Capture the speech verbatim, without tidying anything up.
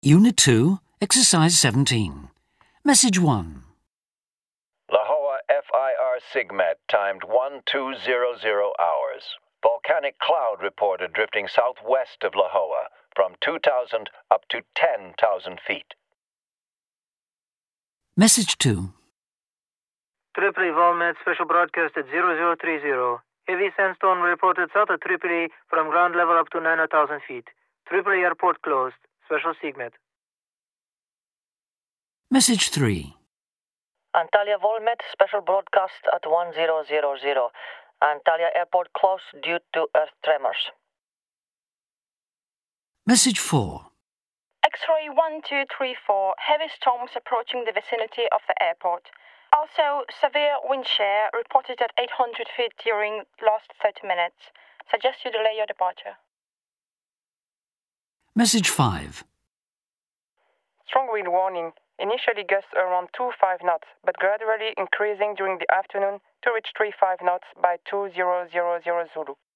Unit two, Exercise seventeen. Message one. Lahoa F I R SIGMET timed one two zero zero hours. Volcanic cloud reported drifting southwest of Lahoa from two thousand up to ten thousand feet. Message two. Tripoli Volmet special broadcast at zero zero three zero. Heavy sandstorm reported south of Tripoli from ground level up to nine thousand feet. Tripoli airport closed. Special SIGMET. Message three. Antalya Volmet special broadcast at one zero zero zero. Antalya airport closed due to earth tremors. Message four. X-ray one two three four. Heavy storms approaching the vicinity of the airport. Also, severe wind shear reported at eight hundred feet during last thirty minutes. Suggest you delay your departure. Message five. Strong wind warning. Initially gusts around two point five knots, but gradually increasing during the afternoon to reach three point five knots by two thousand Zulu.